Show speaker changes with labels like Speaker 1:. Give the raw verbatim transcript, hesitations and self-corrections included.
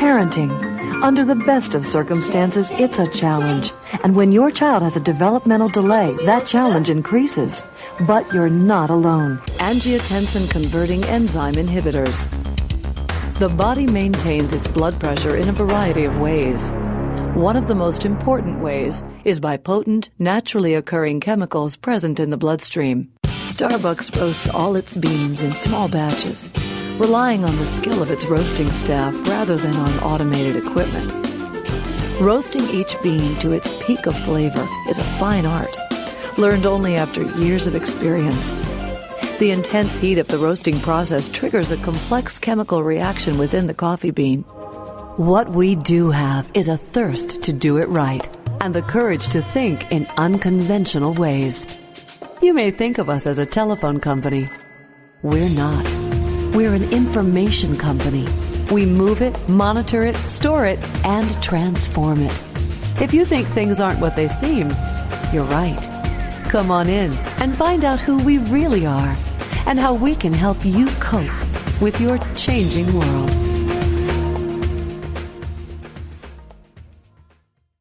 Speaker 1: Parenting. Under the best of circumstances, it's a challenge. And when your child has a developmental delay, that challenge increases. But you're not alone. Angiotensin-converting enzyme inhibitors. The body maintains its blood pressure in a variety of ways. One of the most important ways is by potent, naturally occurring chemicals present in the bloodstream. Starbucks roasts all its beans in small batches, relying on the skill of its roasting staff rather than on automated equipment. Roasting each bean to its peak of flavor is a fine art, learned only after years of experience. The intense heat of the roasting process triggers a complex chemical reaction within the coffee bean. What we do have is a thirst to do it right and the courage to think in unconventional ways. You may think of us as a telephone company. We're not. We're an information company. We move it, monitor it, store it, and transform it. If you think things aren't what they seem, you're right. Come on in and find out who we really are and how we can help you cope with your changing world.